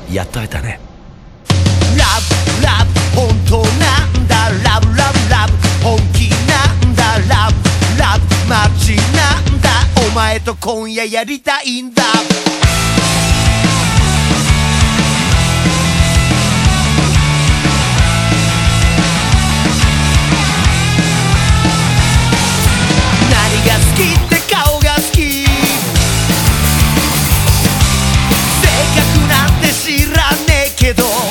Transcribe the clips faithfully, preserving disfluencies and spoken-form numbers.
やっと会えたね。 ラブラブ本当なんだ、ラブラブラブ本気なんだ、ラブラブマジなんだ、お前と今夜やりたいんだ。何が好きって顔が好き、性格なんて知らねえけど、そん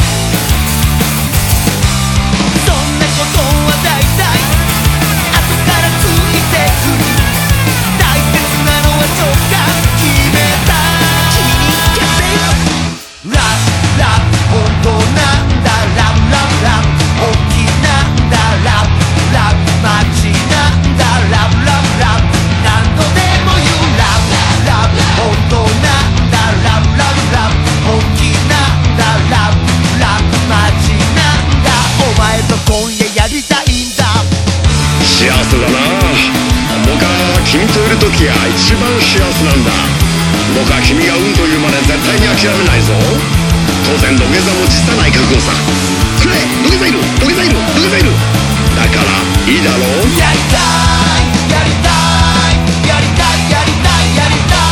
なことは大体後からついてくる。大切なのは直感決めた。君に決定。ラブラブ本当なんだ、ラブラブラブ本気なんだ、ラブラブマジなんだ、ラブラブラブ何度でも言う。ラブラブ本当なんだ、ラブラブラブ本気なんだ、ラブラブマジなんだ、お前と今夜やりたいんだ。 幸せだな。僕は君といる時が一番幸せなんだ。僕は君がうんというまで絶対に諦めないぞ。当然土下座も辞さない覚悟さ。くれ、土下座いる土下座いる土下座いる。だからいいだろう。 やりたいやりたいやりたいやりたいやりたい。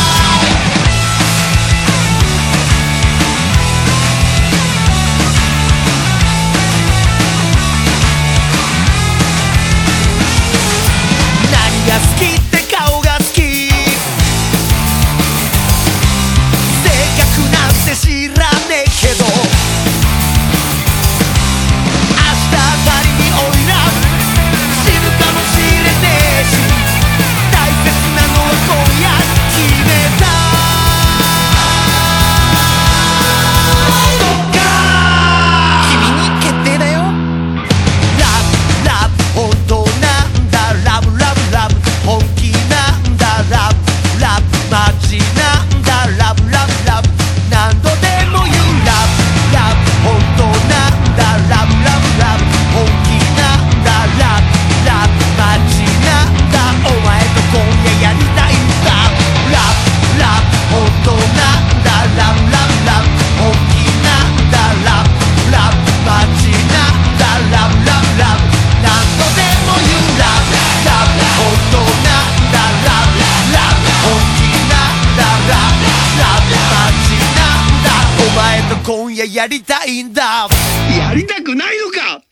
何が好きって顔が好き、性格なんて知らねえけど、明日あたりにおいら死ぬかもしれねえし、大切なのは今夜決めた。そっかー、君に決定だよ。ラブラブ本当なんだ、ラブラブラブ本気なんだ、ラブラブマジなんだ、ラブラブラブ何度でも言う。ラブラブ本当なんだ、ラブラブラブ本気なんだ、ラブラブマジなんだ、お前と今夜やりたいんだ。ラブラブ本当なんだ、ラブラブラブ本気なんだ、ラブラブマジなんだ、ラブラブラブ何度でも言う。ラブラブ本当なんだ、ラブラブ本気なんだ、ラブラブマジなんだ、お前と今夜やりたいんだ。 やりたくないのか。